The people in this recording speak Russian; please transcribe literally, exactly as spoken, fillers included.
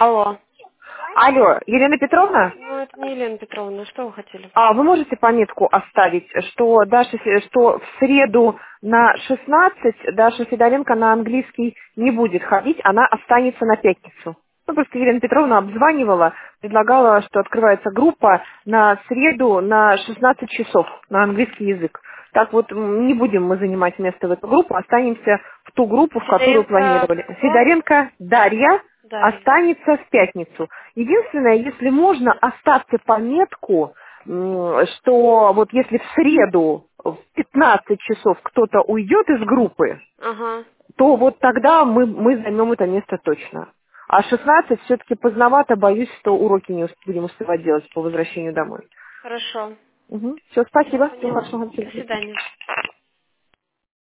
Алло. Алло, Елена Петровна? Ну, это не Елена Петровна. Что вы хотели? А вы можете пометку оставить, что Даша, Фе- что в среду на шестнадцать Даша Федоренко на английский не будет ходить, она останется на пятницу. Ну, просто Елена Петровна обзванивала, предлагала, что открывается группа на среду на шестнадцать часов на английский язык. Так вот, м, не будем мы занимать место в эту группу, останемся в ту группу, в которую Сидоренко планировали. кто? Федоренко Дарья Дарья. останется в пятницу. Единственное, если можно, оставьте пометку, м, что вот если в среду в пятнадцать часов кто-то уйдет из группы, Ага. то вот тогда мы, мы займем это место точно. А шестнадцать все-таки поздновато, боюсь, что уроки не усп- будем успевать делать по возвращению домой. Хорошо. Все, Я спасибо. Всего поняла. хорошего. До До свидания. свидания.